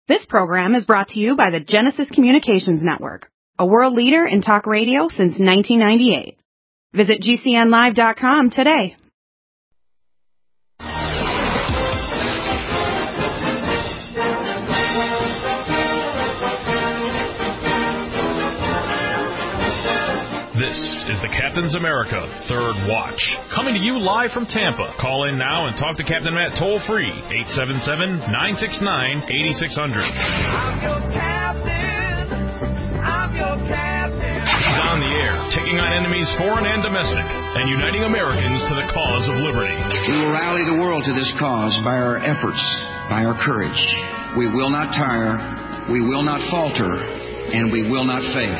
This program is brought to you by the Genesis Communications Network, a world leader in talk radio since 1998. Visit GCNlive.com today. This is the Captain's America Third Watch, coming to you live from Tampa. Call in now and talk to Captain Matt toll-free, 877-969-8600. I'm your captain. I'm your captain. He's on the air, taking on enemies foreign and domestic, and uniting Americans to the cause of liberty. We will rally the world to this cause by our efforts, by our courage. We will not tire, we will not falter, and we will not fail.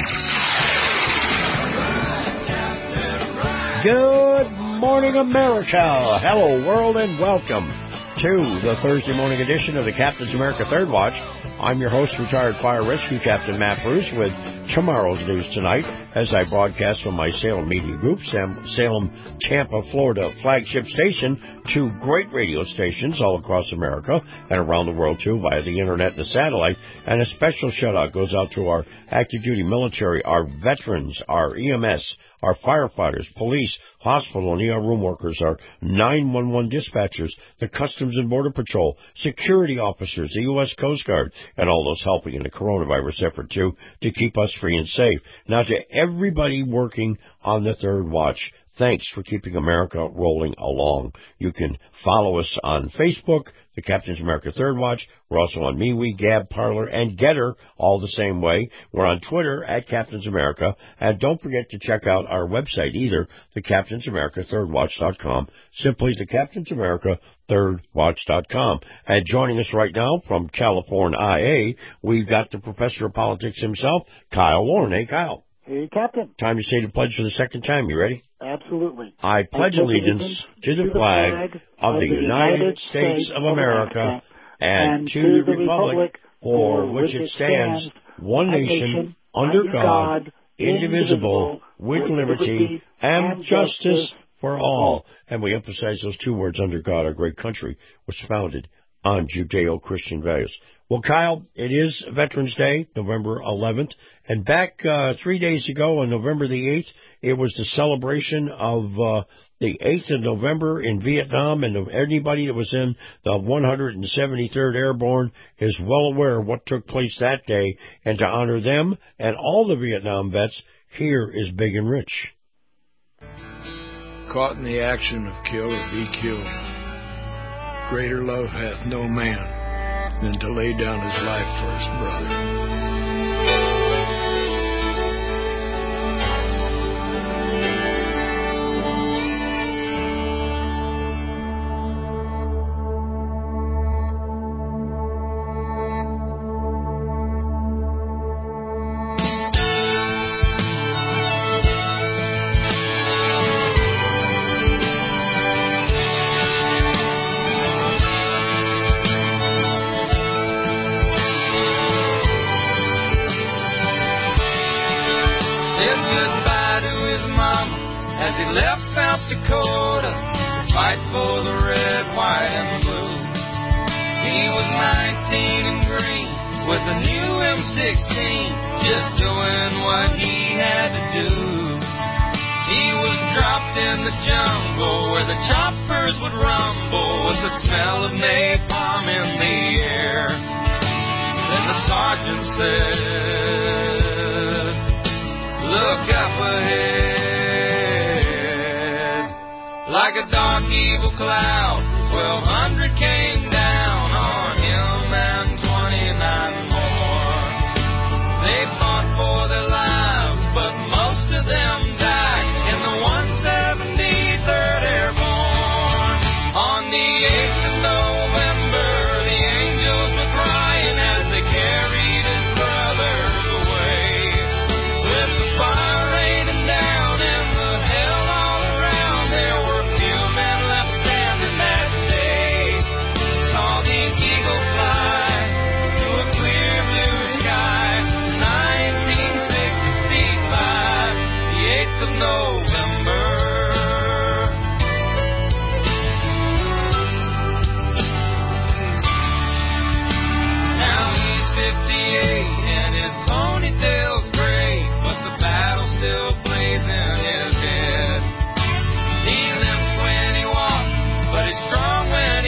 Good morning, America. Hello, world, and welcome to the Thursday morning edition of the Captain's America Third Watch. I'm your host, retired fire rescue captain Matt Bruce, with tomorrow's news tonight as I broadcast from my Salem Media Group, Salem, Tampa, Florida flagship station, to great radio stations all across America and around the world, too, via the internet and the satellite. And a special shout-out goes out to our active duty military, our veterans, our EMS, our firefighters, police, hospital and ER room workers, our 911 dispatchers, the Customs and Border Patrol, security officers, the U.S. Coast Guard, and all those helping in the coronavirus effort, too, to keep us free and safe. Now, to everybody working on the Third Watch, thanks for keeping America rolling along. You can follow us on Facebook, the Captain's America Third Watch. We're also on MeWe, Gab, Parler, and Getter, all the same way. We're on Twitter at Captain's America. And don't forget to check out our website either, the Captain's America ThirdWatch.com. Simply the Captain's America ThirdWatch.com. And joining us right now from California, IA, we've got the professor of politics himself, Kyle Warren. Hey, Kyle. Hey, Captain. Time to say the pledge for the second time. You ready? Absolutely. I pledge allegiance to the flag of the United States of America and to the republic for which it stands, one nation, under God, indivisible, with liberty and justice for all. And we emphasize those two words, under God. Our great country was founded on Judeo-Christian values. Well, Kyle, it is Veterans Day, November 11th, and back 3 days ago on November the 8th, it was the celebration of the 8th of November in Vietnam, and anybody that was in the 173rd Airborne is well aware of what took place that day, and to honor them and all the Vietnam vets, here is Big and Rich. Caught in the action of kill or be killed, greater love hath no man than to lay down his life for his brother. Like a dark evil cloud, 1,200 came down on him and 29 more. They fought for their lives, but most of them died in the 173rd Airborne. On the 8th of November, the angels were crying as they carried his brothers away. With the fire raining down and the hell all around, there were few men left standing that day.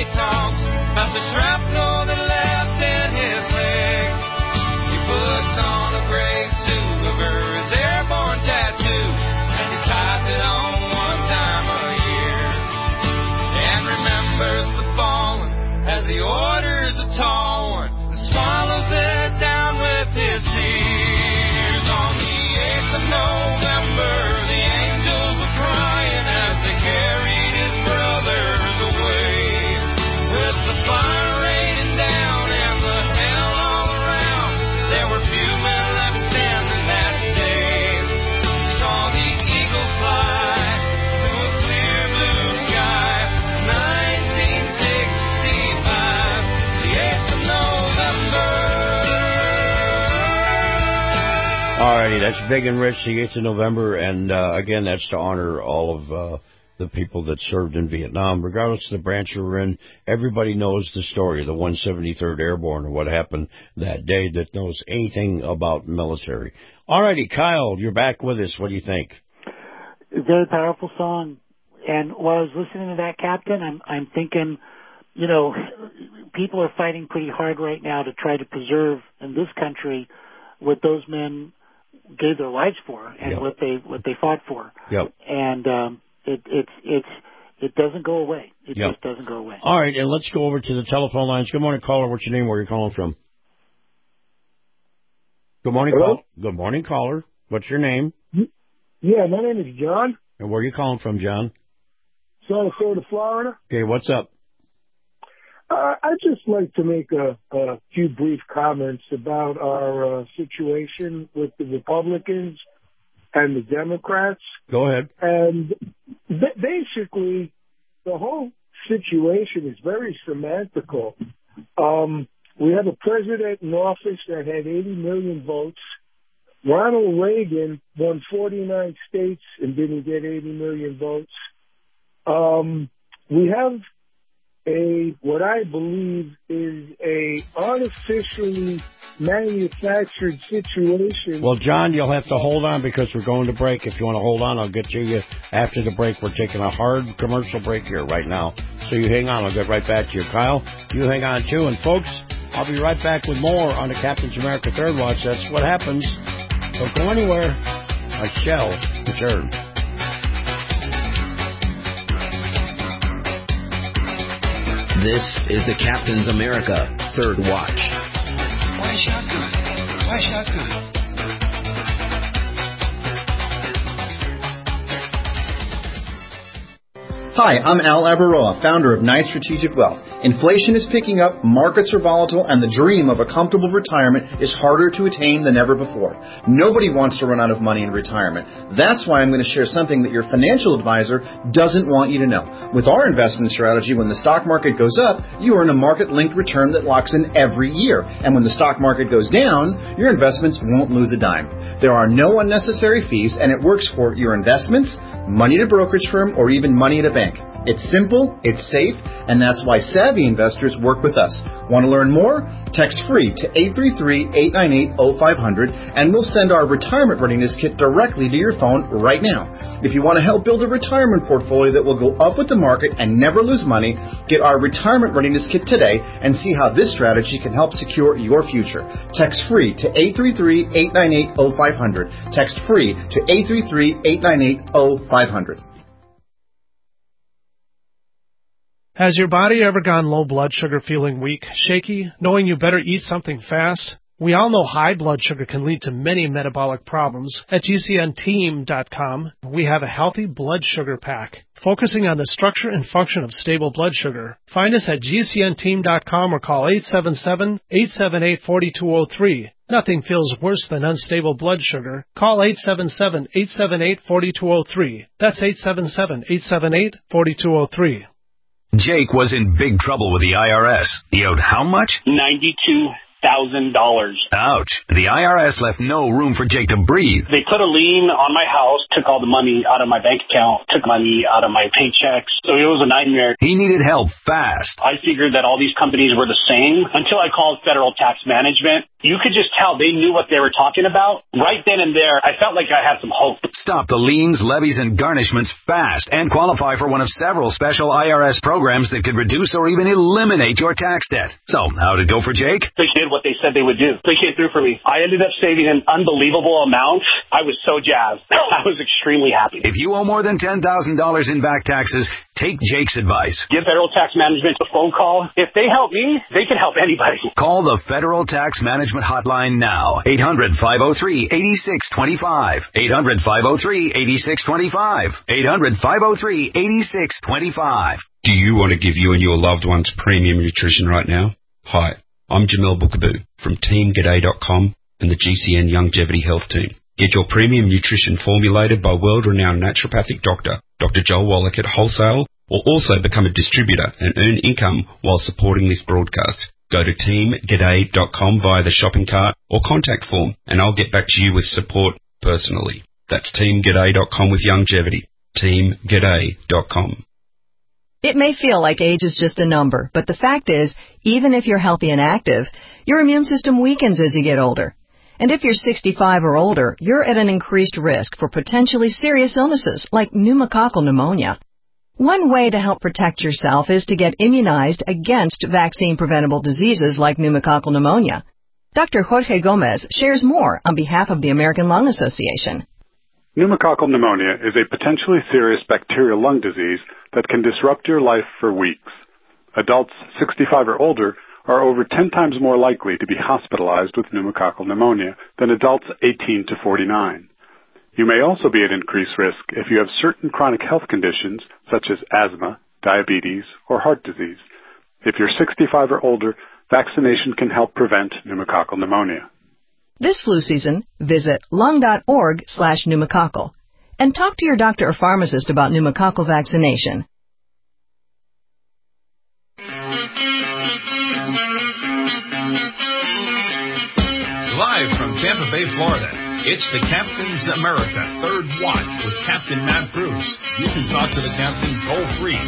talks about the shrapnel that left in his leg. He puts on a gray suit over his airborne tattoo, and he ties it on one time a year. And remembers the fallen as the orders are torn, and swallows it down with his tears. On the 8th of November, the angels were crying as they carried his brothers away. With the fire raining down and the hell all around, there were few men left standing that day. Saw the eagle fly through a clear blue sky. 1965, the 8th of November. Alrighty, that's Big and Rich, the 8th of November, and again, that's to honor all of the people that served in Vietnam, regardless of the branch you were in. Everybody knows the story of the 173rd Airborne and what happened that day that knows anything about military. Alrighty, Kyle, you're back with us. What do you think? Very powerful song. And while I was listening to that, Captain, I'm thinking, you know, people are fighting pretty hard right now to try to preserve in this country what those men gave their lives for and Yep. what they fought for. Yep. And it doesn't go away. It Yep. just doesn't go away. All right, and let's go over to the telephone lines. Good morning, caller. What's your name? Where are you calling from? Good morning, caller. Good morning, caller. What's your name? Yeah, my name is John. And where are you calling from, John? Sarasota, Florida. Okay, what's up? I'd just like to make a few brief comments about our situation with the Republicans and the Democrats. Go ahead. And basically, the whole situation is very semantical. We have a president in office that had 80 million votes. Ronald Reagan won 49 states and didn't get 80 million votes. We have what I believe is a artificially manufactured situation. Well, John, you'll have to hold on because we're going to break. If you want to hold on, I'll get to you after the break. We're taking a hard commercial break here right now. So you hang on. I'll get right back to you. Kyle, you hang on too. And folks, I'll be right back with more on the Captain's America Third Watch. That's what happens. Don't go anywhere. I shall return. This is the Captain's America Third Watch. Why shotgun? Why shotgun? Hi, I'm Al Abaroa, founder of Knight Strategic Wealth. Inflation is picking up, markets are volatile, and the dream of a comfortable retirement is harder to attain than ever before. Nobody wants to run out of money in retirement. That's why I'm going to share something that your financial advisor doesn't want you to know. With our investment strategy, when the stock market goes up, you earn a market-linked return that locks in every year. And when the stock market goes down, your investments won't lose a dime. There are no unnecessary fees, and it works for your investments, money at a brokerage firm, or even money at a bank. It's simple, it's safe, and that's why savvy investors work with us. Want to learn more? Text free to 833-898-0500, and we'll send our retirement readiness kit directly to your phone right now. If you want to help build a retirement portfolio that will go up with the market and never lose money, get our retirement readiness kit today and see how this strategy can help secure your future. Text free to 833-898-0500. Text free to 833-898-0500. Has your body ever gone low blood sugar, feeling weak, shaky, knowing you better eat something fast? We all know high blood sugar can lead to many metabolic problems. At GCNteam.com, we have a healthy blood sugar pack, focusing on the structure and function of stable blood sugar. Find us at GCNteam.com or call 877-878-4203. Nothing feels worse than unstable blood sugar. Call 877-878-4203. That's 877-878-4203. Jake was in big trouble with the IRS. He owed how much? $92,000. Ouch. The IRS left no room for Jake to breathe. They put a lien on my house, took all the money out of my bank account, took money out of my paychecks. So it was a nightmare. He needed help fast. I figured that all these companies were the same until I called Federal Tax Management. you could just tell they knew what they were talking about. Right then and there, I felt like I had some hope. Stop the liens, levies, and garnishments fast and qualify for one of several special IRS programs that could reduce or even eliminate your tax debt. So, how'd it go for Jake? They did what they said they would do. They came through for me. I ended up saving an unbelievable amount. I was so jazzed. I was extremely happy. If you owe more than $10,000 in back taxes, take Jake's advice. Give Federal Tax Management a phone call. If they help me, they can help anybody. Call the Federal Tax Management Hotline now. 800-503-8625. 800-503-8625. 800-503-8625. Do you want to give you and your loved ones premium nutrition right now? Hi, I'm Jamel Bookaboo from TeamGaday.com and the GCN Longevity Health Team. Get your premium nutrition formulated by world-renowned naturopathic doctor, Dr. Joel Wallach at wholesale, or also become a distributor and earn income while supporting this broadcast. Go to TeamGaday.com via the shopping cart or contact form, and I'll get back to you with support personally. That's TeamGaday.com with longevity. TeamGaday.com. It may feel like age is just a number, but the fact is, even if you're healthy and active, your immune system weakens as you get older. And if you're 65 or older, you're at an increased risk for potentially serious illnesses like pneumococcal pneumonia. One way to help protect yourself is to get immunized against vaccine-preventable diseases like pneumococcal pneumonia. Dr. Jorge Gomez shares more on behalf of the American Lung Association. Pneumococcal pneumonia is a potentially serious bacterial lung disease that can disrupt your life for weeks. Adults 65 or older are over 10 times more likely to be hospitalized with pneumococcal pneumonia than adults 18 to 49. You may also be at increased risk if you have certain chronic health conditions such as asthma, diabetes, or heart disease. If you're 65 or older, vaccination can help prevent pneumococcal pneumonia. This flu season, visit lung.org/pneumococcal and talk to your doctor or pharmacist about pneumococcal vaccination. Live from Tampa Bay, Florida, it's the Captain's America Third Watch with Captain Matt Bruce. You can talk to the Captain toll-free,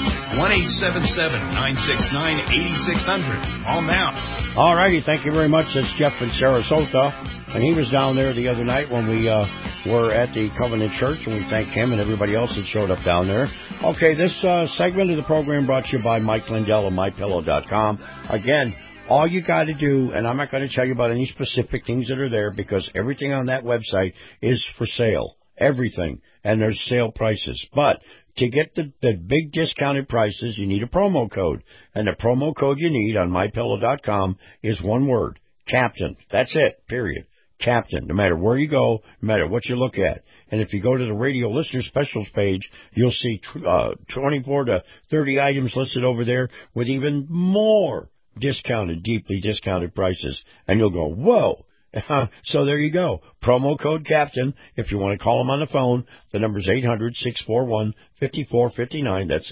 1-877-969-8600. Call now. All righty, thank you very much. That's Jeff in Sarasota, and he was down there the other night when we were at the Covenant Church, and we thank him and everybody else that showed up down there. Okay, this segment of the program brought to you by Mike Lindell of MyPillow.com. Again, all you got to do, and I'm not going to tell you about any specific things that are there because everything on that website is for sale. Everything. And there's sale prices. But to get the big discounted prices, you need a promo code. And the promo code you need on MyPillow.com is one word. Captain. That's it. Period. Captain. No matter where you go, no matter what you look at. And if you go to the radio listener specials page, you'll see 24 to 30 items listed over there with even more discounted, deeply discounted prices. And you'll go, whoa. So there you go. Promo code Captain. If you want to call them on the phone, the number is 800-641-5459. That's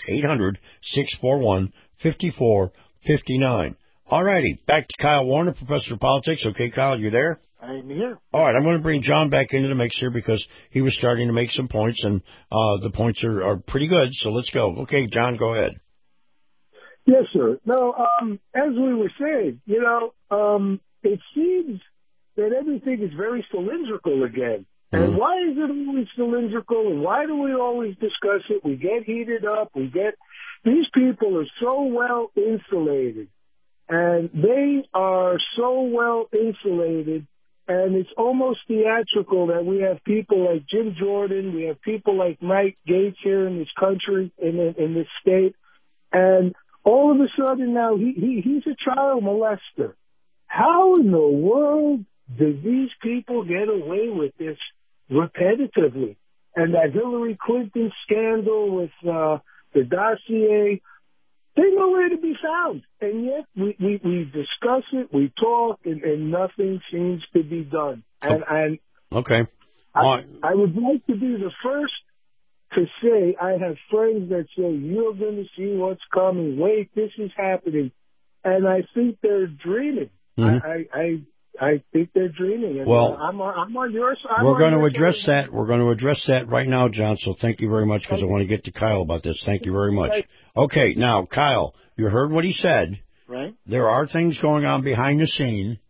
800-641-5459. All righty. Back to Kyle Warner, Professor of Politics. Okay, Kyle, you there? I'm here. All right. I'm going to bring John back into the mix here because he was starting to make some points, and the points are pretty good. So let's go. Okay, John, go ahead. Yes, sir. No, as we were saying, it seems that everything is very cylindrical again. Mm-hmm. And why is it always cylindrical? And why do we always discuss it? We get heated up. These people are so well insulated. And they are so well insulated. And it's almost theatrical that we have people like Jim Jordan. We have people like Mike Gaetz here in this country, in this state. And all of a sudden now he's a child molester. How in the world do these people get away with this repetitively? And that Hillary Clinton scandal with the dossier, they're nowhere to be found. And yet we discuss it, we talk, and nothing seems to be done. And okay. I would like to be the first to say, I have friends that say, you're going to see what's coming. Wait, this is happening. And I think they're dreaming. Mm-hmm. I think they're dreaming. And well, I'm on your side. We're going to address that. We're going to address that right now, John. So thank you very much because I want to get to Kyle about this. Thank you very much. Okay, now, Kyle, you heard what he said. Right. There are things going on behind the scene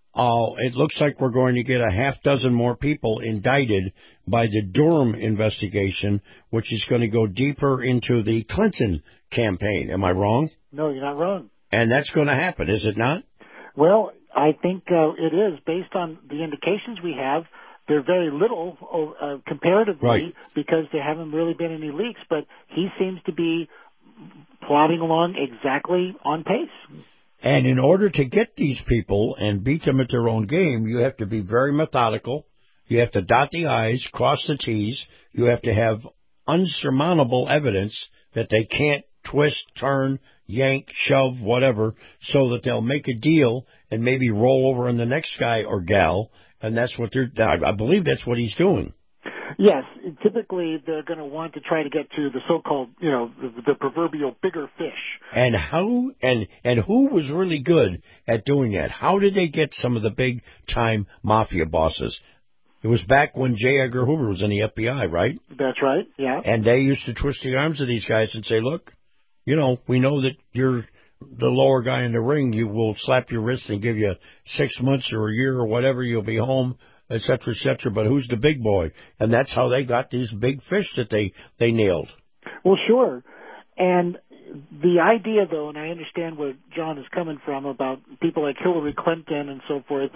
it looks like we're going to get a half dozen more people indicted by the Durham investigation, which is going to go deeper into the Clinton campaign. Am I wrong? No, you're not wrong. And that's going to happen, is it not? Well, I think it is. Based on the indications we have, they're very little comparatively, right, because there haven't really been any leaks, but he seems to be plodding along exactly on pace. And in order to get these people and beat them at their own game, you have to be very methodical. You have to dot the I's, cross the T's. You have to have unsurmountable evidence that they can't twist, turn, yank, shove, whatever, so that they'll make a deal and maybe roll over on the next guy or gal. And that's what I believe that's what he's doing. Yes, typically they're going to want to try to get to the so-called, the proverbial bigger fish. And who was really good at doing that? How did they get some of the big-time mafia bosses? It was back when J. Edgar Hoover was in the FBI, right? That's right, yeah. And they used to twist the arms of these guys and say, look, we know that you're the lower guy in the ring. You will slap your wrist and give you 6 months or a year or whatever. You'll be home, et cetera, but who's the big boy? And that's how they got these big fish that they nailed. Well, sure. And the idea, though, and I understand where John is coming from about people like Hillary Clinton and so forth,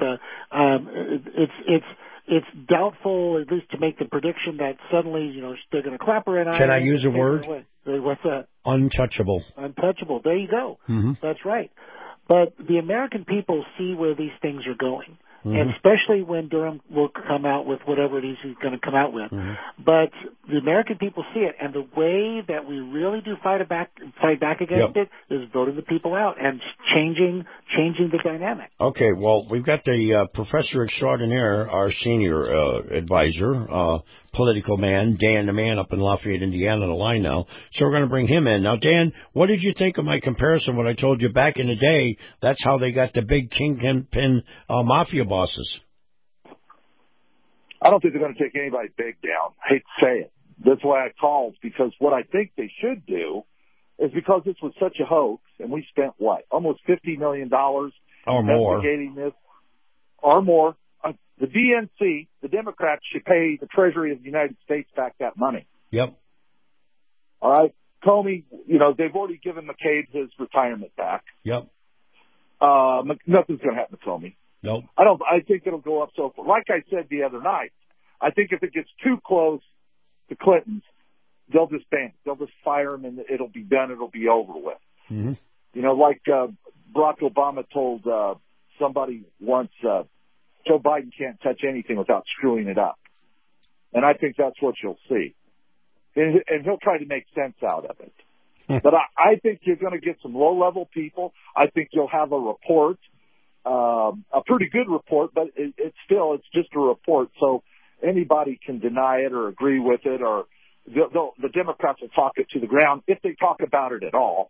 it's doubtful, at least to make the prediction that suddenly, they're going to clap her in. Can I use a word? What's that? Untouchable. Untouchable. There you go. Mm-hmm. That's right. But the American people see where these things are going. Mm-hmm. And especially when Durham will come out with whatever it is he's going to come out with. Mm-hmm. But the American people see it, and the way that we really do fight back against it is voting the people out and changing the dynamic. Okay, well, we've got the professor extraordinaire, our senior advisor, political man, Dan the Man up in Lafayette, Indiana, on the line now. So we're going to bring him in. Now, Dan, what did you think of my comparison when I told you back in the day that's how they got the big kingpin mafia bosses? I don't think they're going to take anybody big down. I hate to say it. That's why I called, because what I think they should do is, because this was such a hoax, and we spent, almost $50 million investigating this, or more. The DNC, the Democrats, should pay the Treasury of the United States back that money. Yep. All right? Comey, they've already given McCabe his retirement back. Yep. Nothing's going to happen to Comey. Nope. I think it'll go up so far. Like I said the other night, I think if it gets too close to Clinton's, they'll disband. They'll just fire him, and it'll be done. It'll be over with. Mm-hmm. Like Barack Obama told somebody once, Joe Biden can't touch anything without screwing it up. And I think that's what you'll see. And he'll try to make sense out of it. But I think you're going to get some low-level people. I think you'll have a report, a pretty good report, but it's just a report. So anybody can deny it or agree with it, or the Democrats will talk it to the ground if they talk about it at all.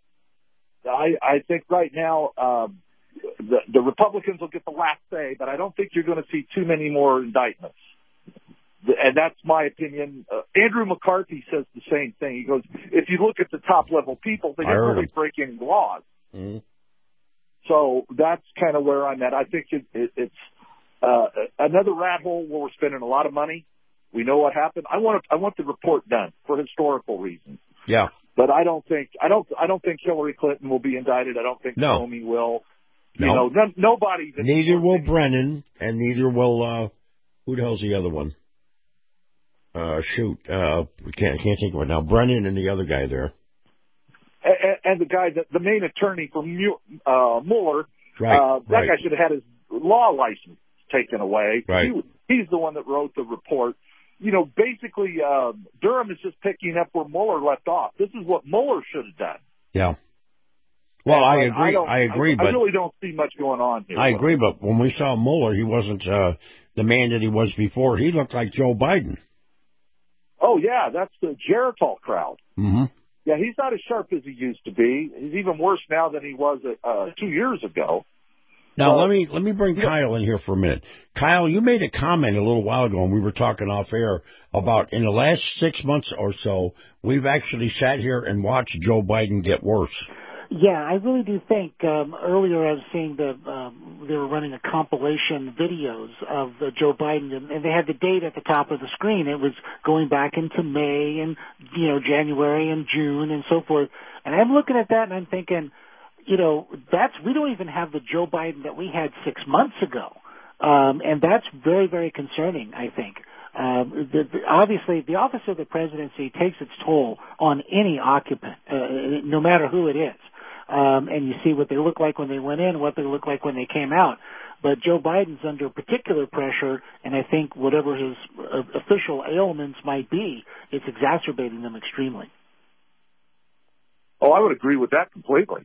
I think right now the Republicans will get the last say, but I don't think you're going to see too many more indictments. And that's my opinion. Andrew McCarthy says the same thing. He goes, if you look at the top-level people, they didn't really break any laws. Mm-hmm. So that's kind of where I'm at. I think it's another rat hole where we're spending a lot of money. We know what happened. I want the report done for historical reasons. Yeah. But I don't think Hillary Clinton will be indicted. I don't think Comey will. No. Nobody. Neither will Brennan, and neither will who the hell's the other one? We can't think of it now. Brennan and the other guy there. And the guy, the main attorney for Mueller, right, that guy should have had his law license taken away. Right. He's the one that wrote the report. Basically, Durham is just picking up where Mueller left off. This is what Mueller should have done. Yeah. Well, I agree, but I really don't see much going on here. I agree, but when we saw Mueller, he wasn't the man that he was before. He looked like Joe Biden. Oh, yeah, that's the Geritol crowd. Mm-hmm. Yeah, he's not as sharp as he used to be. He's even worse now than he was 2 years ago. Now, let me bring Kyle in here for a minute. Kyle, you made a comment a little while ago, and we were talking off air about in the last 6 months or so, we've actually sat here and watched Joe Biden get worse. Yeah, I really do think earlier I was seeing they were running a compilation videos of Joe Biden, and they had the date at the top of the screen. It was going back into May and January and June and so forth. And I'm looking at that and I'm thinking, we don't even have the Joe Biden that we had 6 months ago, and that's very, very concerning, I think. Obviously, the office of the presidency takes its toll on any occupant, no matter who it is. And you see what they look like when they went in, what they look like when they came out. But Joe Biden's under particular pressure, and I think whatever his official ailments might be, it's exacerbating them extremely. Oh, I would agree with that completely.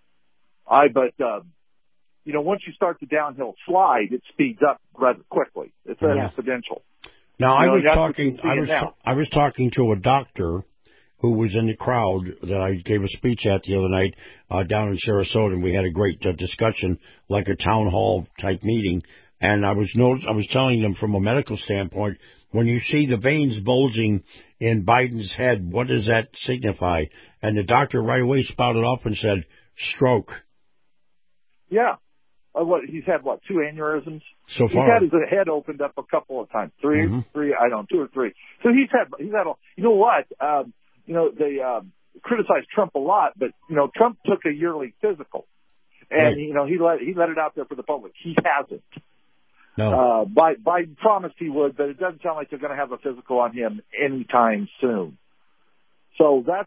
Once you start the downhill slide, it speeds up rather quickly. It's exponential. Now, I was talking to a doctor who was in the crowd that I gave a speech at the other night down in Sarasota, and we had a great discussion, like a town hall type meeting. And I was telling them from a medical standpoint, when you see the veins bulging in Biden's head, what does that signify? And the doctor right away spouted off and said, stroke. Yeah. He's had 2 aneurysms? So far. He's had his head opened up a couple of times. 2 or 3. So he's had you know what? They criticized Trump a lot, but, Trump took a yearly physical. And, right. He let it out there for the public. He hasn't. No. Biden promised he would, but it doesn't sound like they're going to have a physical on him anytime soon. So that's,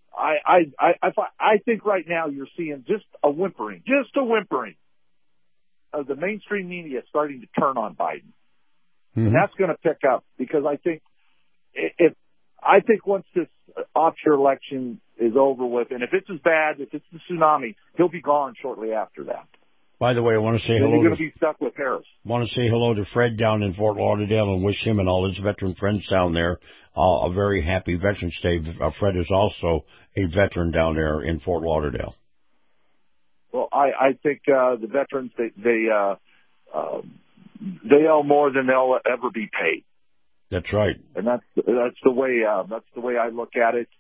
I think right now you're seeing just a whimpering of the mainstream media starting to turn on Biden. Mm-hmm. And that's going to pick up because I think once this off-year election is over with, and if it's as bad, if it's the tsunami, he'll be gone shortly after that. By the way, I want to say hello. You're going to be stuck with Harris. Want to say hello to Fred down in Fort Lauderdale and wish him and all his veteran friends down there a very happy Veterans Day. Fred is also a veteran down there in Fort Lauderdale. Well, I think the veterans they owe more than they'll ever be paid. That's right, and that's the way I look at it.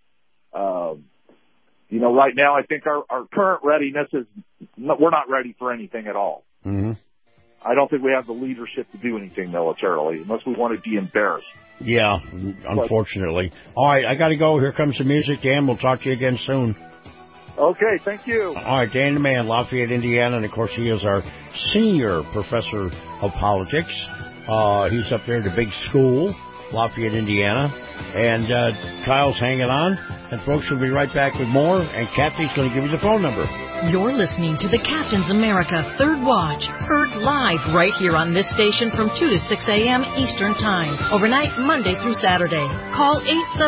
Right now I think our current readiness is we're not ready for anything at all. Mm-hmm. I don't think we have the leadership to do anything militarily unless we want to be embarrassed. Yeah, unfortunately. All right, I got to go. Here comes the music, Dan. We'll talk to you again soon. Okay, thank you. All right, Dan the Man, Lafayette, Indiana, and of course he is our senior professor of politics. He's up there at the big school, Lafayette, Indiana, and Kyle's hanging on. And folks, we'll be right back with more, and Kathy's going to give you the phone number. You're listening to the Captain's America Third Watch, heard live right here on this station from 2 to 6 a.m. Eastern Time, overnight Monday through Saturday. Call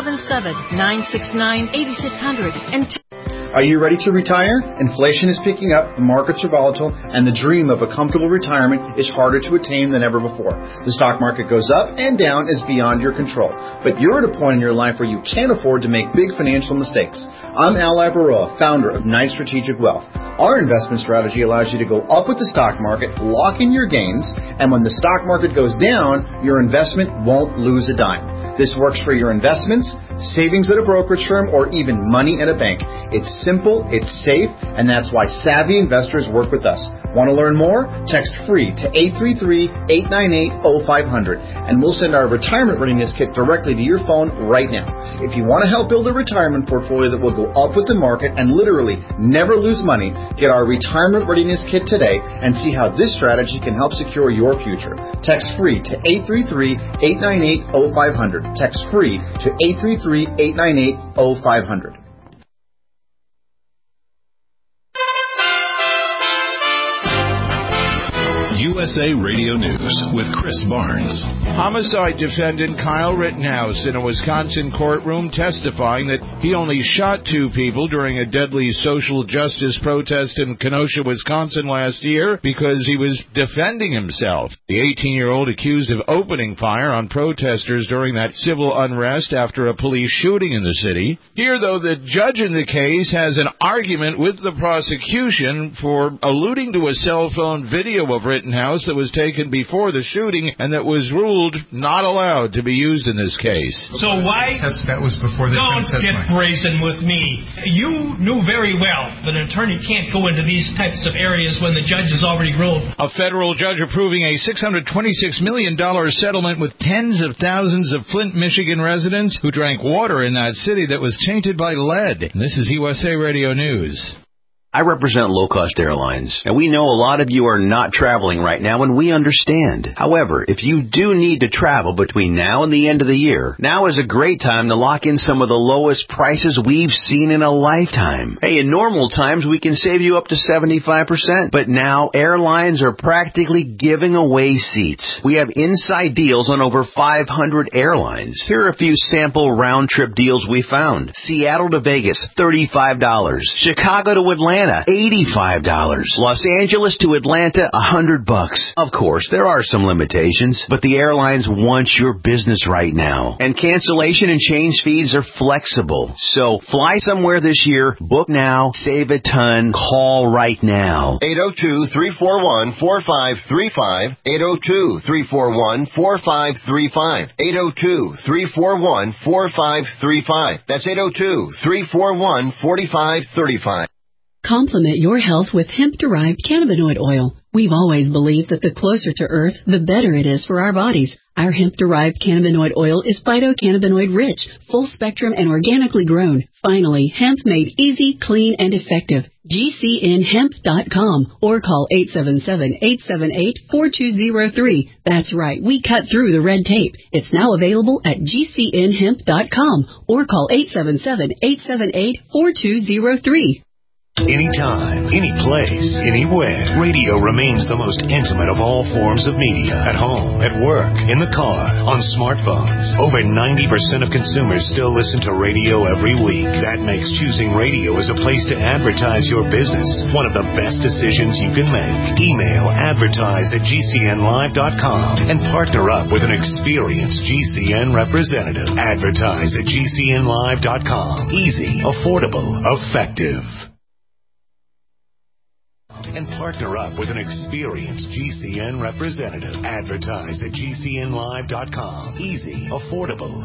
877-969-8600 and Are you ready to retire? Inflation is picking up, the markets are volatile, and the dream of a comfortable retirement is harder to attain than ever before. The stock market goes up and down is beyond your control. But you're at a point in your life where you can't afford to make big financial mistakes. I'm Al Abaroa, founder of Knight Strategic Wealth. Our investment strategy allows you to go up with the stock market, lock in your gains, and when the stock market goes down, your investment won't lose a dime. This works for your investments, savings at a brokerage firm, or even money in a bank. It's simple, it's safe, and that's why savvy investors work with us. Want to learn more? Text free to 833-898-0500, and we'll send our retirement readiness kit directly to your phone right now. If you want to help build a retirement portfolio that will go up with the market and literally never lose money, get our retirement readiness kit today and see how this strategy can help secure your future. Text free to 833-898-0500. Text free to 833-898-0500. USA Radio News with Chris Barnes. Homicide defendant Kyle Rittenhouse in a Wisconsin courtroom testifying that he only shot 2 people during a deadly social justice protest in Kenosha, Wisconsin last year because he was defending himself. The 18-year-old accused of opening fire on protesters during that civil unrest after a police shooting in the city. Here, though, the judge in the case has an argument with the prosecution for alluding to a cell phone video of Rittenhouse house that was taken before the shooting and that was ruled not allowed to be used in this case. So why... That was before the Don't get brazen with me. You knew very well that an attorney can't go into these types of areas when the judge has already ruled. A federal judge approving a $626 million settlement with tens of thousands of Flint, Michigan residents who drank water in that city that was tainted by lead. This is USA Radio News. I represent low-cost airlines, and we know a lot of you are not traveling right now, and we understand. However, if you do need to travel between now and the end of the year, now is a great time to lock in some of the lowest prices we've seen in a lifetime. Hey, in normal times, we can save you up to 75%, but now airlines are practically giving away seats. We have inside deals on over 500 airlines. Here are a few sample round-trip deals we found. Seattle to Vegas, $35. Chicago to Atlanta, $85. Los Angeles to Atlanta, $100. Of course, there are some limitations, but the airlines want your business right now. And cancellation and change fees are flexible. So fly somewhere this year, book now, save a ton, call right now. 802-341-4535. 802-341-4535. 802-341-4535. That's 802-341-4535. Complement your health with hemp-derived cannabinoid oil. We've always believed that the closer to Earth, the better it is for our bodies. Our hemp-derived cannabinoid oil is phytocannabinoid-rich, full-spectrum, and organically grown. Finally, hemp made easy, clean, and effective. GCNhemp.com or call 877-878-4203. That's right, we cut through the red tape. It's now available at GCNhemp.com or call 877-878-4203. Anytime, any place, anywhere, radio remains the most intimate of all forms of media. At home, at work, in the car, on smartphones. Over 90% of consumers still listen to radio every week. That makes choosing radio as a place to advertise your business one of the best decisions you can make. Email advertise@gcnlive.com and partner up with an experienced GCN representative. Advertise at gcnlive.com. Easy, affordable, effective. And partner up with an experienced GCN representative. Advertise at gcnlive.com. Easy, affordable.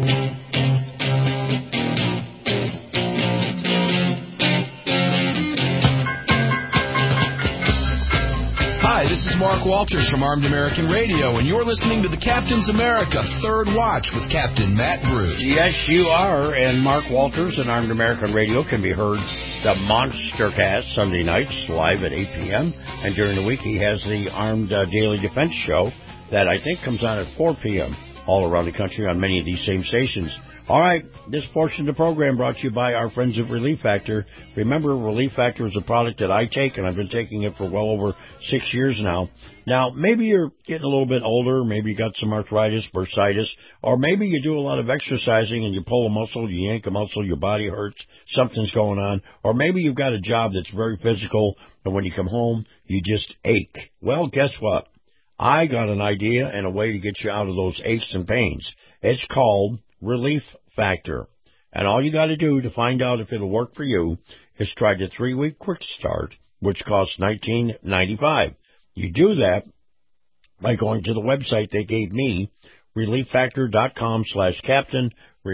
Hi, this is Mark Walters from Armed American Radio, and you're listening to the Captain's America Third Watch with Captain Matt Bruce. Yes, you are, and Mark Walters and Armed American Radio can be heard the Monstercast Sunday nights live at 8 p.m., and during the week he has the Armed Daily Defense Show that I think comes on at 4 p.m. all around the country on many of these same stations. All right, this portion of the program brought to you by our friends at Relief Factor. Remember, Relief Factor is a product that I take, and I've been taking it for well over 6 years now. Now, maybe you're getting a little bit older, maybe you got some arthritis, bursitis, or maybe you do a lot of exercising and you pull a muscle, you yank a muscle, your body hurts, something's going on, or maybe you've got a job that's very physical, and when you come home, you just ache. Well, guess what? I got an idea and a way to get you out of those aches and pains. It's called Relief Factor. And all you got to do to find out if it'll work for you is try the 3-week quick start, which costs $19.95. You do that by going to the website they gave me, relieffactor.com/captain,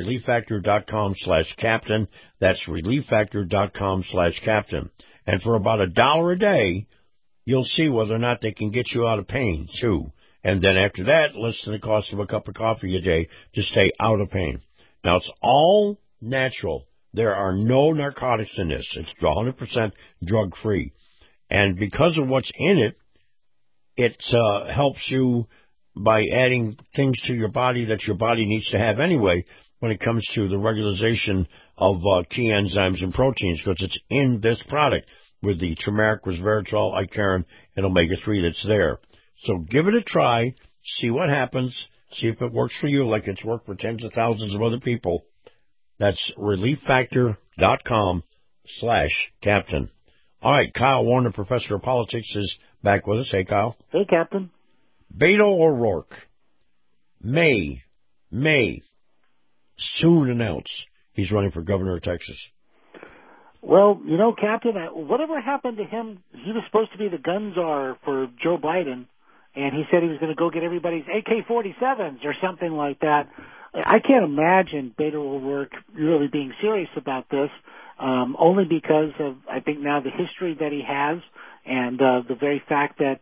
relieffactor.com/captain. That's relieffactor.com/captain. And for about $1 a day, you'll see whether or not they can get you out of pain, too. And then after that, less than the cost of a cup of coffee a day to stay out of pain. Now, it's all natural. There are no narcotics in this. It's 100% drug-free. And because of what's in it, it helps you by adding things to your body that your body needs to have anyway when it comes to the regularization of key enzymes and proteins, because it's in this product with the turmeric, resveratrol, Icariin, and omega-3 that's there. So give it a try, see what happens, see if it works for you like it's worked for tens of thousands of other people. That's relieffactor.com/captain. All right, Kyle Warner, Professor of Politics, is back with us. Hey, Kyle. Hey, Captain. Beto O'Rourke may soon announce he's running for governor of Texas. Well, you know, Captain, whatever happened to him, he was supposed to be the gun czar for Joe Biden. and he said he was going to go get everybody's AK-47s or something like that. I can't imagine Beto O'Rourke really being serious about this, only because of, I think, now the history that he has and the very fact that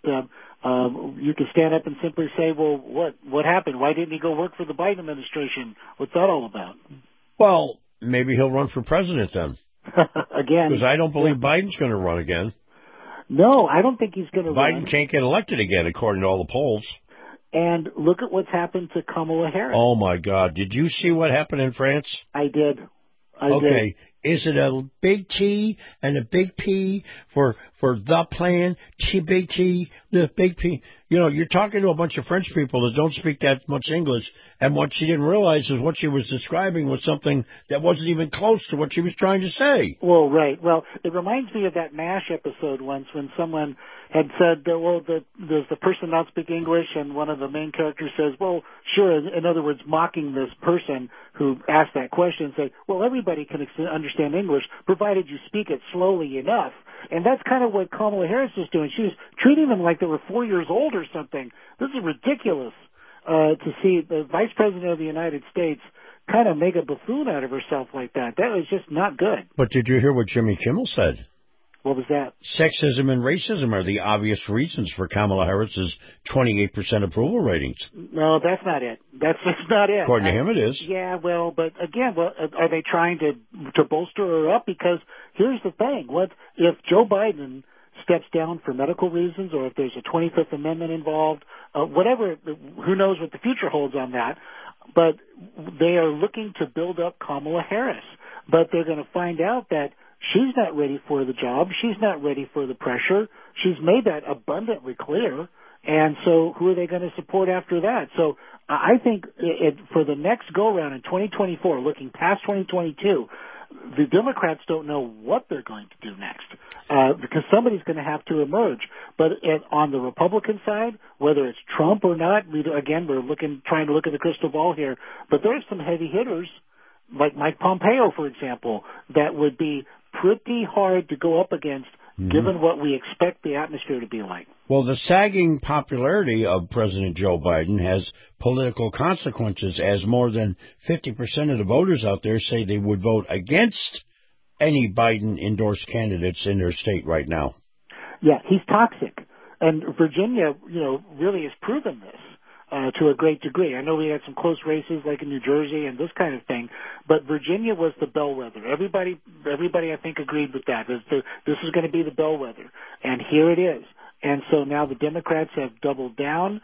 you can stand up and simply say, well, what happened? Why didn't he go work for the Biden administration? What's that all about? Well, maybe he'll run for president then. Again. Because I don't believe Biden's going to run again. No, I don't think he's going to run. Biden can't get elected again, according to all the polls. And look at what's happened to Kamala Harris. Oh, my God. Did you see what happened in France? I did. Okay. Is it a big T and a big P for the plan? Big T, the big P. You know, you're talking to a bunch of French people that don't speak that much English, and what she didn't realize is what she was describing was something that wasn't even close to what she was trying to say. Well, right. Well, it reminds me of that MASH episode once when someone had said, does the person not speak English? And one of the main characters says, well, sure. In other words, mocking this person who asked that question, say, well, everybody can understand English, provided you speak it slowly enough. And that's kind of what Kamala Harris is doing. She was treating them like they were 4 years old or something. This is ridiculous to see the Vice President of the United States kind of make a buffoon out of herself like that. That was just not good. But did you hear what Jimmy Kimmel said? What was that? Sexism and racism are the obvious reasons for Kamala Harris's 28% approval ratings. No, that's not it. That's just not it. According to him, it is. Yeah, well, but again, are they trying to bolster her up? Because here's the thing. What if Joe Biden steps down for medical reasons, or if there's a 25th Amendment involved, whatever, who knows what the future holds on that. But they are looking to build up Kamala Harris. But they're going to find out that she's not ready for the job. She's not ready for the pressure. She's made that abundantly clear. And so who are they going to support after that? So I think for the next go-around in 2024, looking past 2022, the Democrats don't know what they're going to do next because somebody's going to have to emerge. But on the Republican side, whether it's Trump or not, we're trying to look at the crystal ball here. But there's some heavy hitters, like Mike Pompeo, for example, that would be pretty hard to go up against given what we expect the atmosphere to be like. Well, the sagging popularity of President Joe Biden has political consequences, as more than 50% of the voters out there say they would vote against any Biden-endorsed candidates in their state right now. Yeah, he's toxic. And Virginia, really has proven this. To a great degree. I know we had some close races like in New Jersey and this kind of thing, but Virginia was the bellwether. Everybody I think agreed with that. This is going to be the bellwether, and here it is. And so now the Democrats have doubled down,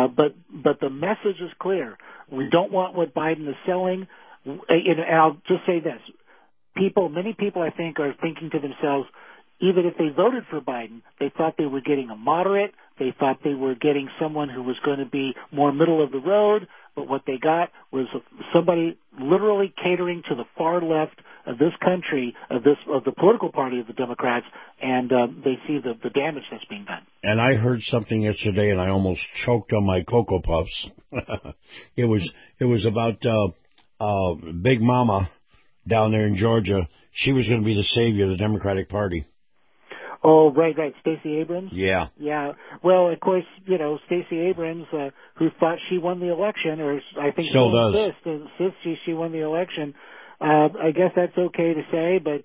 but the message is clear. We don't want what Biden is selling. And I'll just say this. Many people I think are thinking to themselves, even if they voted for Biden, they thought they were getting a moderate. They thought they were getting someone who was going to be more middle of the road. But what they got was somebody literally catering to the far left of this country, of the political party of the Democrats, and they see the damage that's being done. And I heard something yesterday, and I almost choked on my Cocoa Puffs. It was about Big Mama down there in Georgia. She was going to be the savior of the Democratic Party. Oh, right. Stacey Abrams? Yeah. Yeah. Well, of course, Stacey Abrams, who thought she won the election, or I think still does. Insists she won the election. I guess that's okay to say, but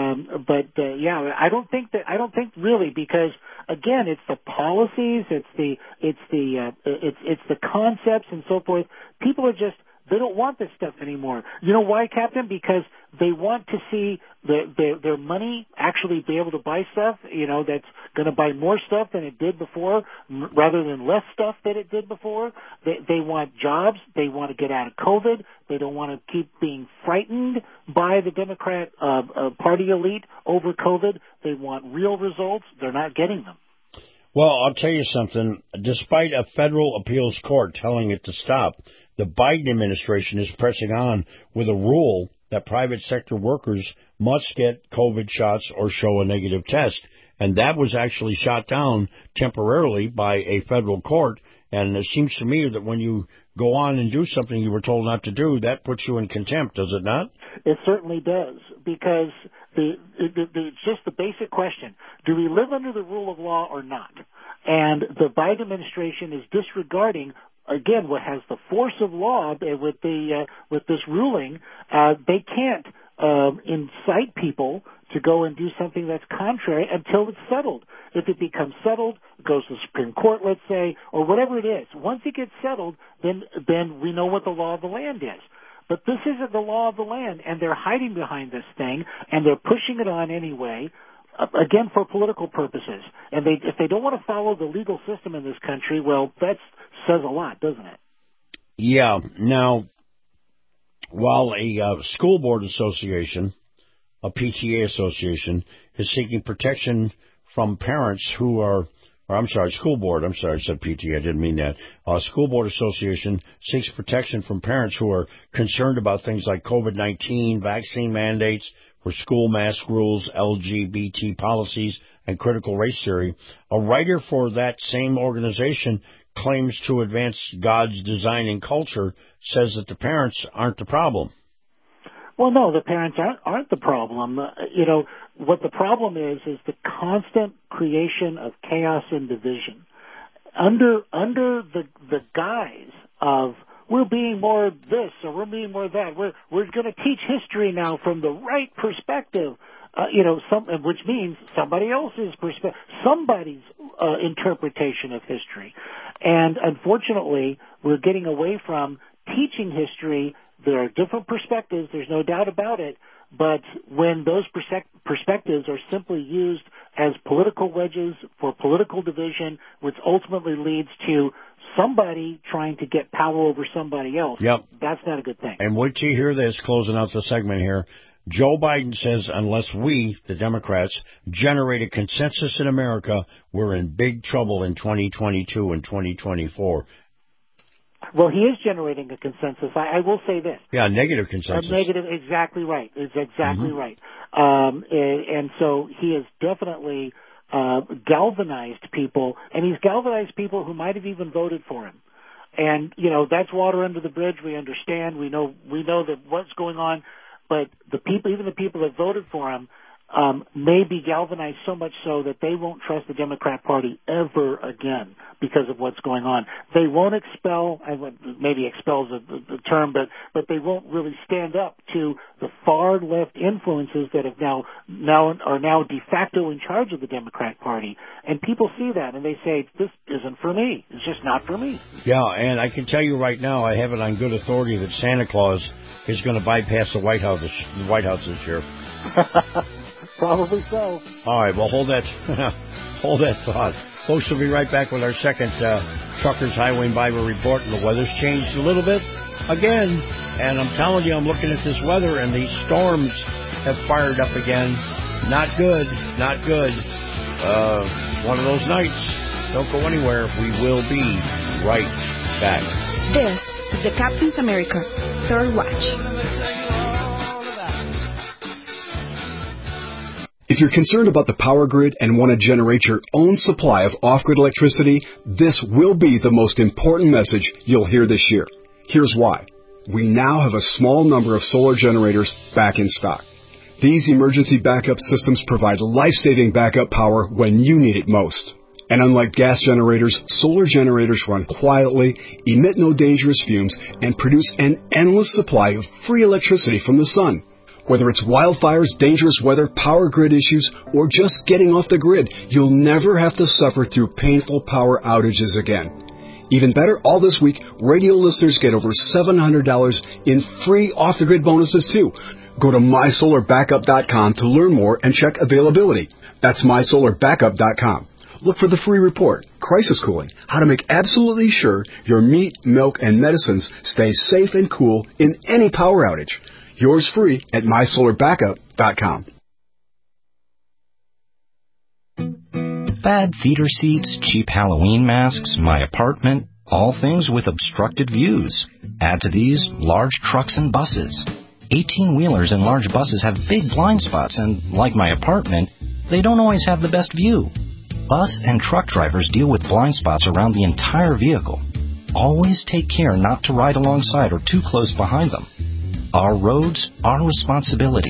yeah, I don't think really, because again, it's the policies, it's the concepts and so forth. People are just, they don't want this stuff anymore. You know why, Captain? Because they want to see their money actually be able to buy stuff, that's going to buy more stuff than it did before, rather than less stuff than it did before. They want jobs. They want to get out of COVID. They don't want to keep being frightened by the Democrat party elite over COVID. They want real results. They're not getting them. Well, I'll tell you something. Despite a federal appeals court telling it to stop, the Biden administration is pressing on with a rule that private sector workers must get COVID shots or show a negative test. And that was actually shot down temporarily by a federal court. And it seems to me that when you go on and do something you were told not to do, that puts you in contempt, does it not? It certainly does, because It's just the basic question: do we live under the rule of law or not? And the Biden administration is disregarding, again, what has the force of law with this ruling. They can't incite people to go and do something that's contrary until it's settled. If it becomes settled, it goes to the Supreme Court, let's say, or whatever it is. Once it gets settled, then we know what the law of the land is. But this isn't the law of the land, and they're hiding behind this thing, and they're pushing it on anyway, again, for political purposes. And if they don't want to follow the legal system in this country, well, that says a lot, doesn't it? Yeah. Now, while a school board association, a PTA association, is seeking protection from parents who are, school board, I said PTA, I didn't mean that. School board association seeks protection from parents who are concerned about things like COVID-19, vaccine mandates, for school mask rules, LGBT policies, and critical race theory. A writer for that same organization claims to advance God's design and culture, says that the parents aren't the problem. Well, no, the parents aren't the problem. What the problem is the constant creation of chaos and division. Under the guise of we're being more this or we're being more that. We're going to teach history now from the right perspective. Which means somebody else's perspective, somebody's interpretation of history. And unfortunately, we're getting away from teaching history. There are different perspectives, there's no doubt about it, but when those perspectives are simply used as political wedges for political division, which ultimately leads to somebody trying to get power over somebody else, that's not a good thing. And wait till you hear this, closing out the segment here. Joe Biden says unless we, the Democrats, generate a consensus in America, we're in big trouble in 2022 and 2024. Well, he is generating a consensus. I will say this. Yeah, negative consensus. Negative, exactly right. It's exactly right. And so he has definitely galvanized people, and he's galvanized people who might have even voted for him. And, that's water under the bridge. We understand. We know that what's going on. But even the people that voted for him, may be galvanized so much so that they won't trust the Democrat Party ever again because of what's going on. They won't expel, maybe expel is the term, but they won't really stand up to the far left influences that have now de facto in charge of the Democrat Party. And people see that and they say, this isn't for me. It's just not for me. Yeah, and I can tell you right now, I have it on good authority that Santa Claus is going to bypass the White House this year. Probably so. All right, well, hold that thought. Folks, we'll be right back with our second Truckers Highway and Bible Report, and the weather's changed a little bit again. And I'm telling you, I'm looking at this weather, and these storms have fired up again. Not good, not good. One of those nights. Don't go anywhere. We will be right back. This is the Captain's America Third Watch. If you're concerned about the power grid and want to generate your own supply of off-grid electricity, this will be the most important message you'll hear this year. Here's why. We now have a small number of solar generators back in stock. These emergency backup systems provide life-saving backup power when you need it most. And unlike gas generators, solar generators run quietly, emit no dangerous fumes, and produce an endless supply of free electricity from the sun. Whether it's wildfires, dangerous weather, power grid issues, or just getting off the grid, you'll never have to suffer through painful power outages again. Even better, all this week, radio listeners get over $700 in free off-the-grid bonuses too. Go to mysolarbackup.com to learn more and check availability. That's mysolarbackup.com. Look for the free report, Crisis Cooling, how to make absolutely sure your meat, milk, and medicines stay safe and cool in any power outage. Yours free at mysolarbackup.com. Bad theater seats, cheap Halloween masks, my apartment, all things with obstructed views. Add to these large trucks and buses. 18-wheelers and large buses have big blind spots, and like my apartment, they don't always have the best view. Bus and truck drivers deal with blind spots around the entire vehicle. Always take care not to ride alongside or too close behind them. Our roads, our responsibility.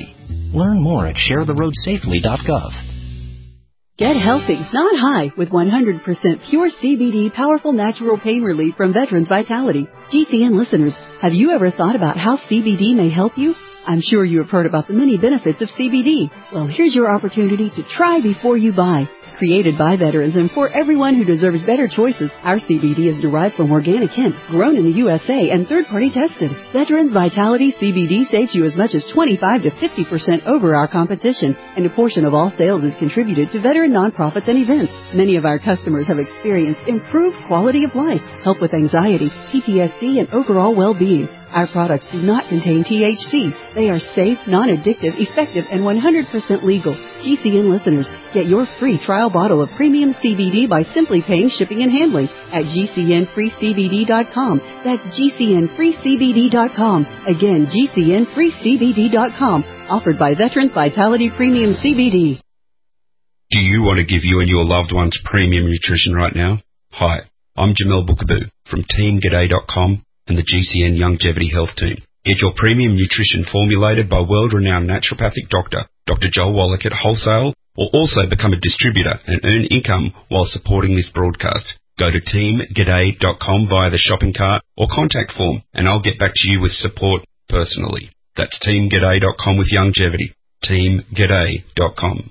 Learn more at sharetheroadsafely.gov. Get healthy, not high, with 100% pure CBD powerful natural pain relief from Veterans Vitality. GCN listeners, have you ever thought about how CBD may help you? I'm sure you have heard about the many benefits of CBD. Well, here's your opportunity to try before you buy. Created by veterans and for everyone who deserves better choices, our CBD is derived from organic hemp, grown in the USA and third-party tested. Veterans Vitality CBD saves you as much as 25 to 50% over our competition, and a portion of all sales is contributed to veteran nonprofits and events. Many of our customers have experienced improved quality of life, help with anxiety, PTSD, and overall well-being. Our products do not contain THC. They are safe, non-addictive, effective, and 100% legal. GCN listeners, get your free trial bottle of premium CBD by simply paying shipping and handling at GCNFreeCBD.com. That's GCNFreeCBD.com. Again, GCNFreeCBD.com. Offered by Veterans Vitality Premium CBD. Do you want to give you and your loved ones premium nutrition right now? Hi, I'm Jamel Bookaboo from TeamGaday.com and the GCN Longevity Health Team. Get your premium nutrition formulated by world-renowned naturopathic doctor, Dr. Joel Wallach at wholesale, or also become a distributor and earn income while supporting this broadcast. Go to TeamGaday.com via the shopping cart or contact form, and I'll get back to you with support personally. That's TeamGaday.com with longevity. TeamGaday.com.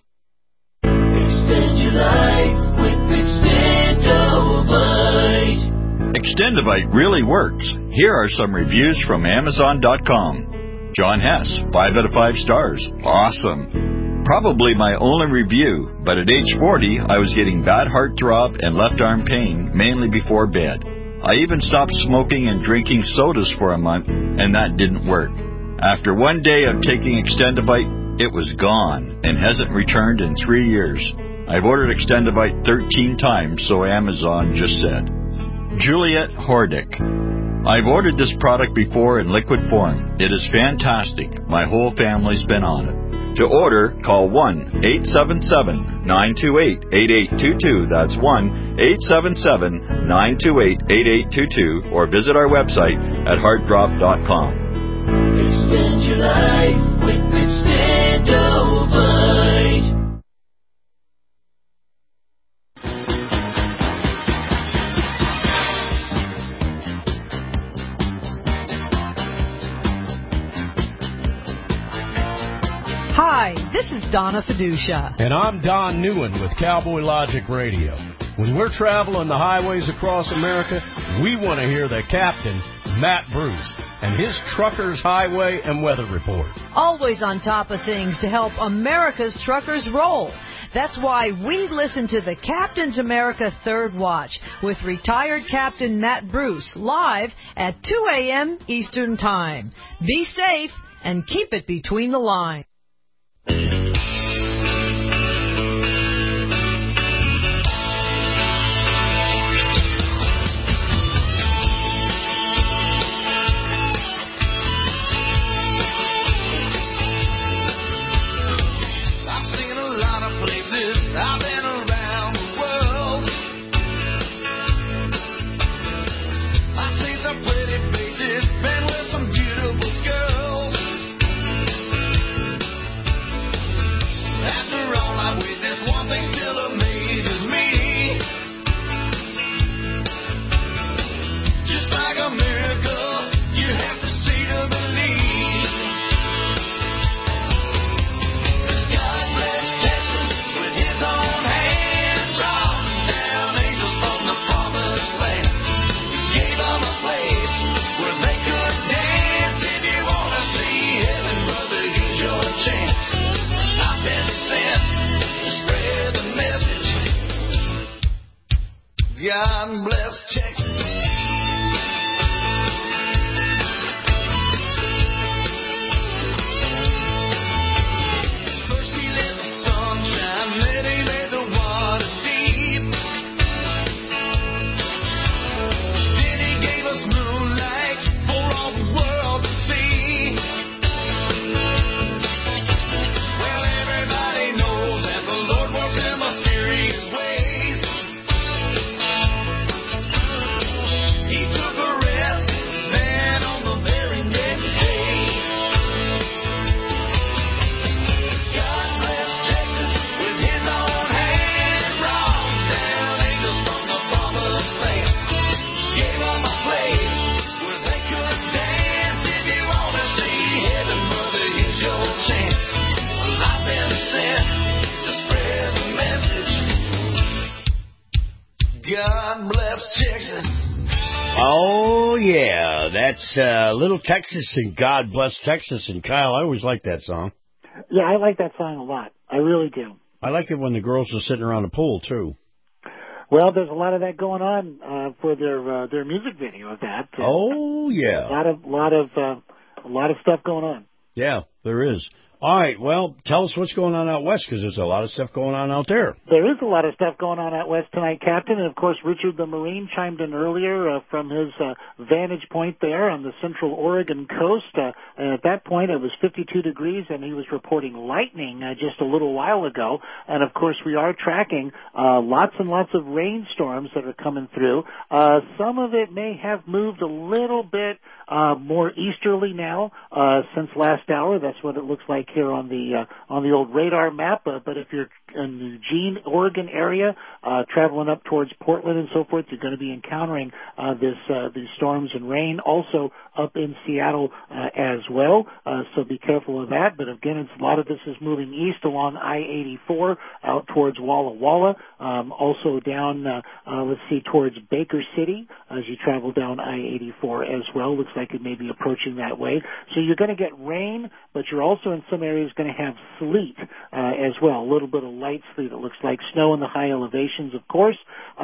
Extend your life with Extendovite. Extendovite really works. Here are some reviews from Amazon.com. John Hess, 5 out of 5 stars. Awesome. Probably my only review, but at age 40, I was getting bad heartthrob and left arm pain, mainly before bed. I even stopped smoking and drinking sodas for a month, and that didn't work. After one day of taking Extendovite, it was gone and hasn't returned in 3 years. I've ordered Extendovite 13 times, so Amazon just said. Juliet Hordick. I've ordered this product before in liquid form. It is fantastic. My whole family's been on it. To order, call 1-877-928-8822. That's 1-877-928-8822. Or visit our website at heartdrop.com. Extend your life with Extendovite. Hi, this is Donna Fiducia. And I'm Don Newen with Cowboy Logic Radio. When we're traveling the highways across America, we want to hear the captain, Matt Bruce, and his Truckers Highway and Weather Report. Always on top of things to help America's truckers roll. That's why we listen to the Captain's America Third Watch with retired Captain Matt Bruce live at 2 a.m. Eastern Time. Be safe and keep it between the lines. Oh, yeah. That's Little Texas and God Bless Texas. And, Kyle, I always like that song. Yeah, I like that song a lot. I really do. I like it when the girls are sitting around the pool, too. Well, there's a lot of that going on for their music video of that. Oh, yeah. A lot of stuff going on. Yeah, there is. All right, well, tell us what's going on out west, because there's a lot of stuff going on out there. There is a lot of stuff going on out west tonight, Captain. And, of course, Richard the Marine chimed in earlier from his vantage point there on the central Oregon coast. And at that point, it was 52 degrees, and he was reporting lightning just a little while ago. And, of course, we are tracking lots and lots of rainstorms that are coming through. Some of it may have moved a little bit more easterly now since last hour. That's what it looks like here on the old radar map. But if you're in the Eugene, Oregon area, traveling up towards Portland and so forth, you're going to be encountering these storms and rain. Also up in Seattle as well. So be careful of that. But again, a lot of this is moving east along I-84 out towards Walla Walla. Also down, towards Baker City as you travel down I-84 as well. Looks like it may be approaching that way. So you're going to get rain, but you're also in some areas going to have sleet as well. A little bit of light sleet. It looks like snow in the high elevations, of course.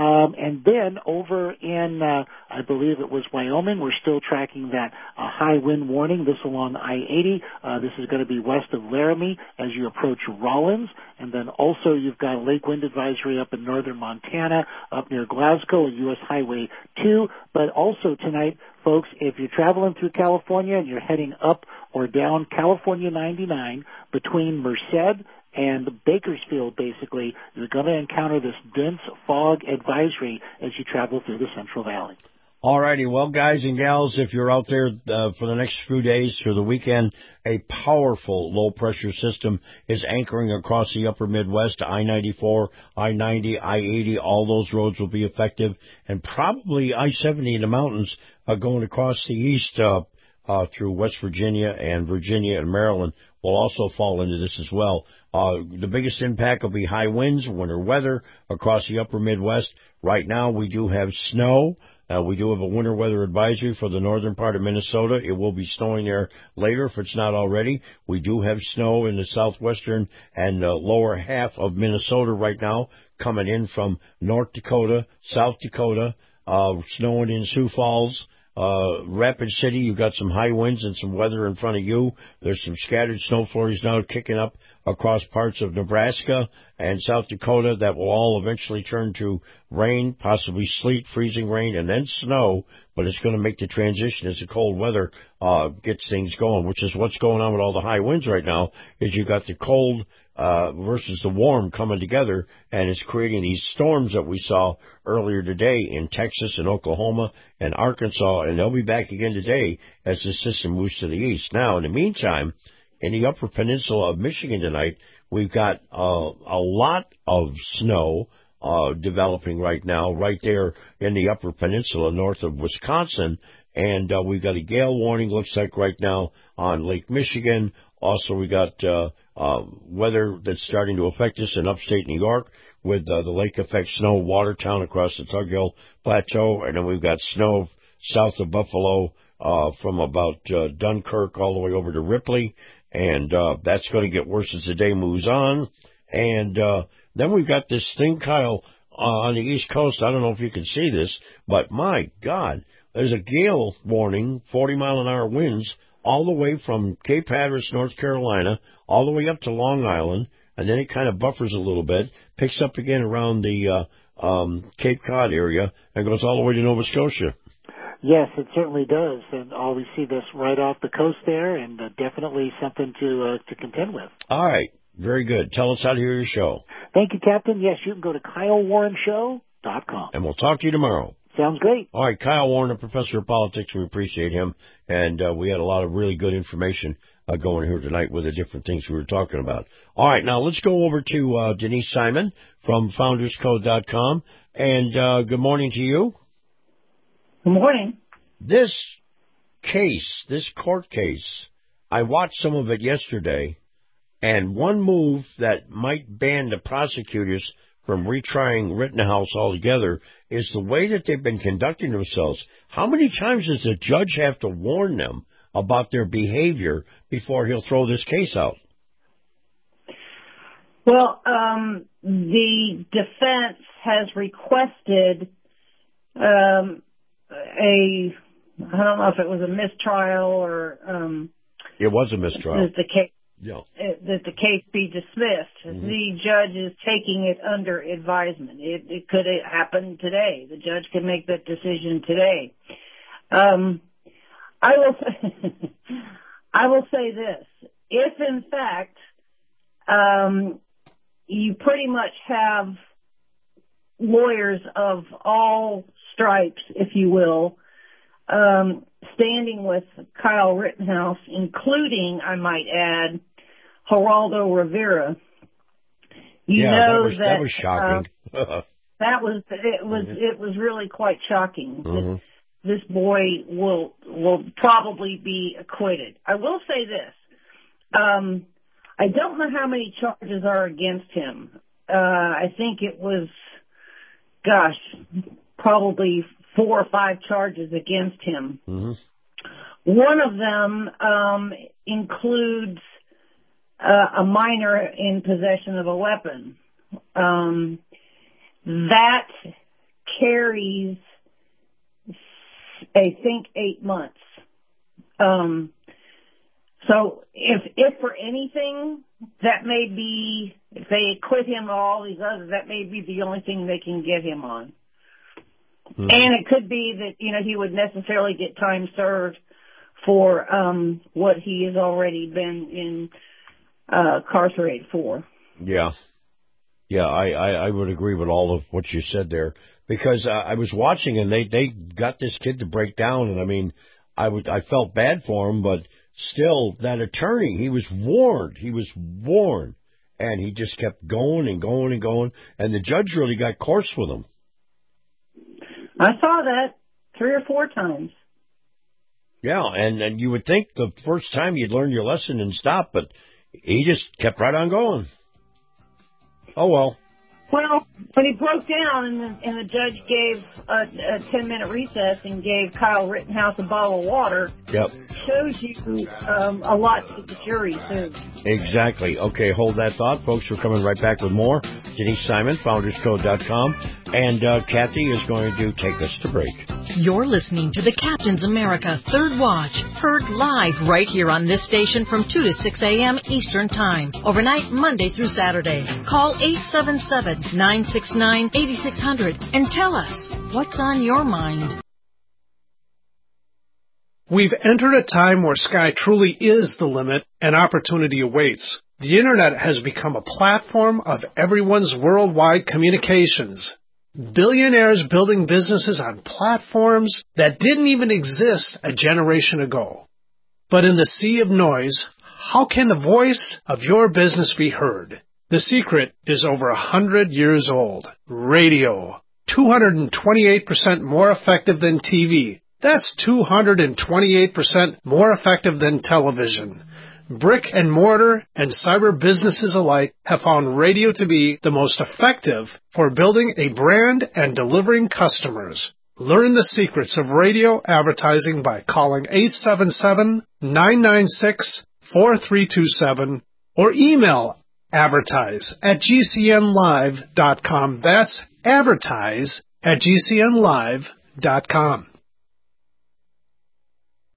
And then over in, I believe it was Wyoming, we're still tracking that high wind warning. This along I-80. This is going to be west of Laramie as you approach Rollins. And then also you've got a lake wind advisory up in northern Montana, up near Glasgow, U.S. Highway 2. But also tonight, folks, if you're traveling through California and you're heading up or down California 99 between Merced and Bakersfield, basically, you're going to encounter this dense fog advisory as you travel through the Central Valley. All righty. Well, guys and gals, if you're out there for the next few days through the weekend, a powerful low-pressure system is anchoring across the upper Midwest. I-94, I-90, I-80, all those roads will be effective. And probably I-70 in the mountains going across the east through West Virginia and Maryland will also fall into this as well. The biggest impact will be high winds, winter weather across the upper Midwest. Right now, we do have snow. We do have a winter weather advisory for the northern part of Minnesota. It will be snowing there later if it's not already. We do have snow in the southwestern and lower half of Minnesota right now, coming in from North Dakota, South Dakota, snowing in Sioux Falls. Rapid City, you've got some high winds and some weather in front of you. There's some scattered snow flurries now kicking up across parts of Nebraska and South Dakota that will all eventually turn to rain, possibly sleet, freezing rain, and then snow, but it's going to make the transition as the cold weather gets things going, which is what's going on with all the high winds right now, is you've got the cold versus the warm coming together, and it's creating these storms that we saw earlier today in Texas and Oklahoma and Arkansas, and they'll be back again today as the system moves to the east. Now, in the meantime, in the upper peninsula of Michigan tonight, we've got a lot of snow developing right now, right there in the upper peninsula north of Wisconsin, and we've got a gale warning, looks like right now, on Lake Michigan. Also, we got weather that's starting to affect us in upstate New York with the lake effect snow, Watertown across the Tug Hill Plateau, and then we've got snow south of Buffalo from about Dunkirk all the way over to Ripley, and that's going to get worse as the day moves on. And then we've got this thing, Kyle, on the East Coast. I don't know if you can see this, but my God, there's a gale warning, 40-mile-an-hour winds, all the way from Cape Hatteras, North Carolina, all the way up to Long Island, and then it kind of buffers a little bit, picks up again around the Cape Cod area, and goes all the way to Nova Scotia. Yes, it certainly does, and we see this right off the coast there, and definitely something to contend with. All right, very good. Tell us how to hear your show. Thank you, Captain. Yes, you can go to KyleWarrenShow.com. And we'll talk to you tomorrow. Sounds great. All right, Kyle Warren, a professor of politics. We appreciate him, and we had a lot of really good information going here tonight with the different things we were talking about. All right, now let's go over to Denise Simon from FoundersCode.com, and good morning to you. Good morning. This case, this court case, I watched some of it yesterday, and one move that might ban the prosecutors from retrying Rittenhouse altogether is the way that they've been conducting themselves. How many times does the judge have to warn them about their behavior before he'll throw this case out? Well, the defense has requested I don't know if it was a mistrial or it was a mistrial. That the case be dismissed. Mm-hmm. The judge is taking it under advisement. It could happen today. The judge could make that decision today. I will say this: if in fact you pretty much have lawyers of all stripes, if you will, standing with Kyle Rittenhouse, including, I might add, Geraldo Rivera. That was shocking. It was really quite shocking. Mm-hmm. This boy will probably be acquitted. I will say this. I don't know how many charges are against him. I think it was, probably 4 or 5 charges against him. Mm-hmm. One of them includes a minor in possession of a weapon. That carries, I think, 8 months. So if for anything, that may be, if they acquit him of all these others, that may be the only thing they can get him on. Mm-hmm. And it could be that, he would necessarily get time served for what he has already been incarcerated for. Yeah. Yeah, I would agree with all of what you said there, because I was watching and they got this kid to break down, and I mean, I felt bad for him, but still, that attorney, he was warned, and he just kept going and going and going, and the judge really got coarse with him. I saw that 3 or 4 times. Yeah, and you would think the first time you'd learn your lesson and stop, but he just kept right on going. Oh, well. Well, when he broke down and the judge gave a 10-minute recess and gave Kyle Rittenhouse a bottle of water, yep, shows you a lot to the jury, too. Exactly. Okay, hold that thought, folks. We're coming right back with more. Denise Simon, FoundersCode.com, and Kathy is going to take us to break. You're listening to the Captain's America Third Watch, heard live right here on this station from 2 to 6 a.m. Eastern Time, overnight Monday through Saturday. Call 877-969-8600 and tell us what's on your mind. We've entered a time where sky truly is the limit and opportunity awaits. The Internet has become a platform of everyone's worldwide communications. Billionaires building businesses on platforms that didn't even exist a generation ago. But in the sea of noise, how can the voice of your business be heard? The secret is over 100 years old. Radio. 228% more effective than TV. That's 228% more effective than television. Brick and mortar and cyber businesses alike have found radio to be the most effective for building a brand and delivering customers. Learn the secrets of radio advertising by calling 877-996-4327 or email advertise@gcnlive.com. That's advertise@gcnlive.com.